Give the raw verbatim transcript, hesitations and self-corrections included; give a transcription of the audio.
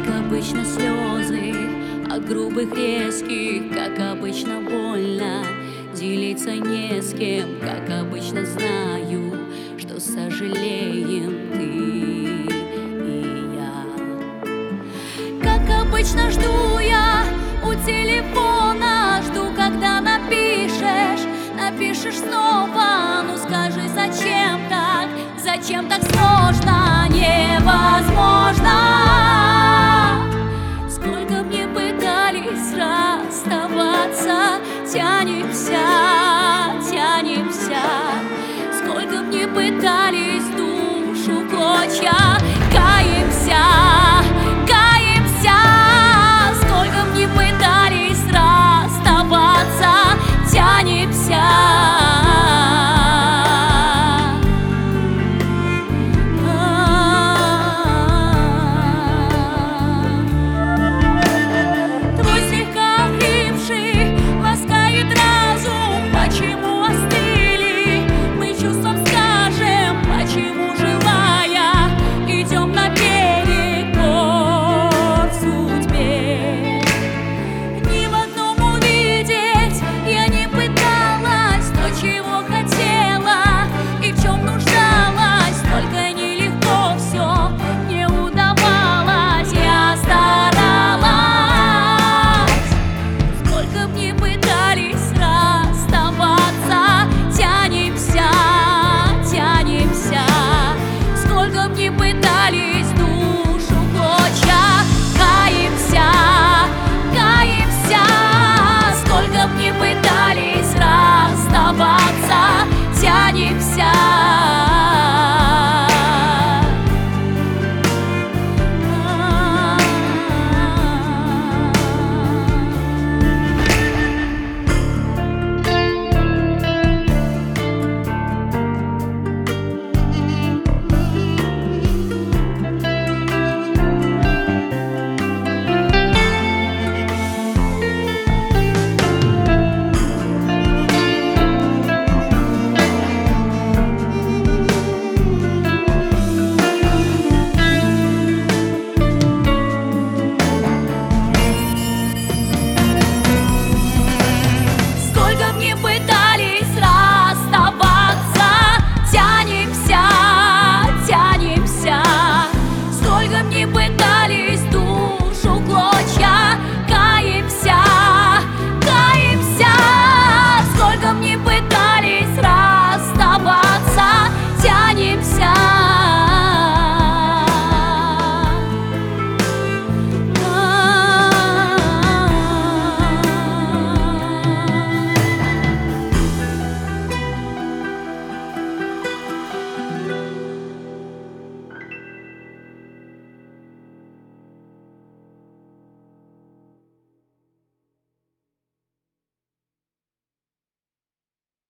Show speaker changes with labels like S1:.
S1: обычно слезы от грубых резких, как обычно больно делиться не с кем, как обычно знаю, что сожалеем ты и я. Как обычно жду я у телефона, жду, когда напишешь, напишешь снова. Ну скажи, зачем так, зачем так?